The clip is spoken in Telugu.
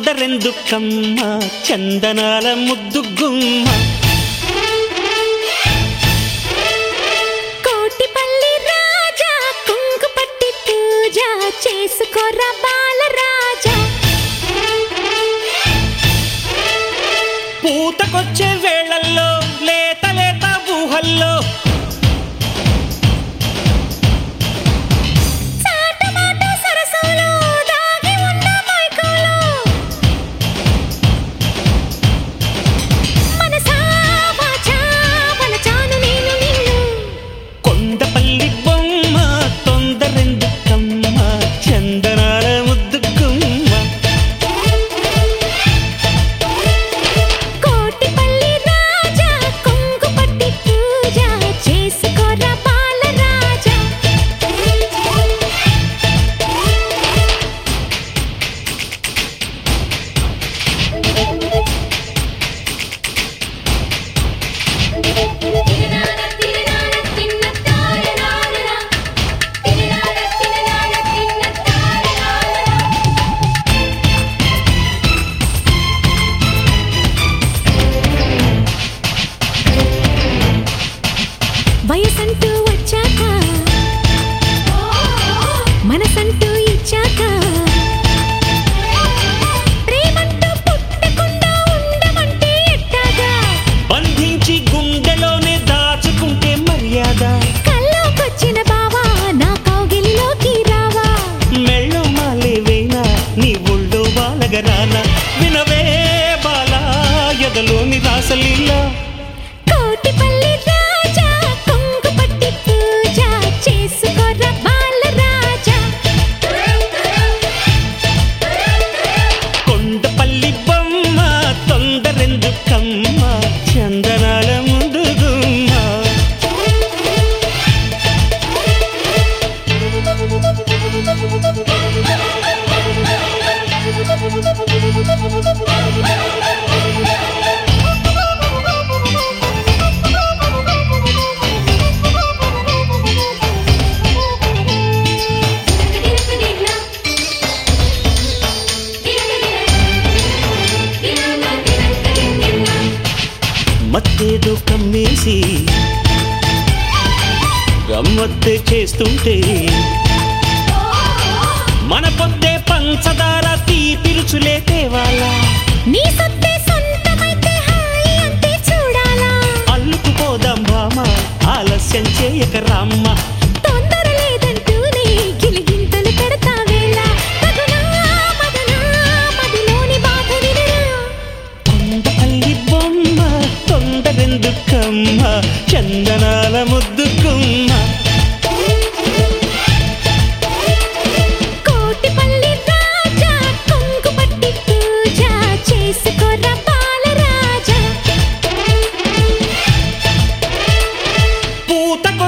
తొందరెందుకమ్మ చందనాల ముద్దు గుమ్మ కోటిపల్లి రాజా కుంకుపట్టి పూజ చేసుకోరా బాలరాజా పూతకొచ్చే వేళల్లో లేత లేత ఊహల్లో వయసంటూ వచ్చాక మనసంటూ ఇచ్చాక ప్రేమంటూ పుట్టకుండా ఉండమంటే ఎట్టాగా బంధించి గుండెలోనే దాచుకుంటే మర్యాద కల్లోకొచ్చిన బావా నా కౌగిలిలోకి రావా మెళ్ళో మాలేవేనా నీ ఒళ్ళో బాలగరానా వినవే బాలా ఎదలోని రాసలీలా కోటిపల్లి రాజా కుంకుపట్టి పూజ చేసుకోరా బాలరాజా కొండపల్లి బొమ్మ తొందరెందుకమ్మ చందనాల ముందు గుమ్మ మత్తేదో కమ్మేసి గమ్మత్తే చేస్తుంటే మన పొద్దే పంచదార తీపిరుచులే తేవాలా నీ సత్తే సొంతమైతే హాయి అంతే చూడాలా అల్లుకుపోదాం భామ ఆలస్యం చేయక రామ్మ తొందర లేదంటూనే గిలిగింతలు పెడతావేళ తగునా మదనా మదిలోని బాధ వినరా కొండపల్లి బొమ్మ తొందరెందుకమ్మ చందనాల ముద్దు గుమ్మ కోటిపల్లి రాజా కుంకుపట్టి పూజ చేసుకోరా బాలరాజా పూతకొచ్చే